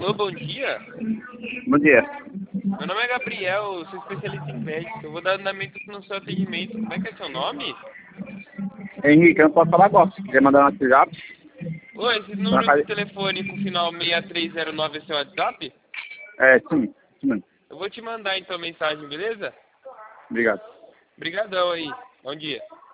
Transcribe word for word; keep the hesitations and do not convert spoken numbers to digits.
Alô, bom dia. Bom dia. Meu nome é Gabriel, sou especialista em médico. Eu vou dar andamento no seu atendimento. Como é que é seu nome? Henrique, eu não posso falar agora. Se quiser mandar um WhatsApp. Oi, esse número de telefone com o final seis três zero nove é seu WhatsApp? É, sim. sim. Eu vou te mandar então mensagem, beleza? Obrigado. Obrigadão aí. Bom dia.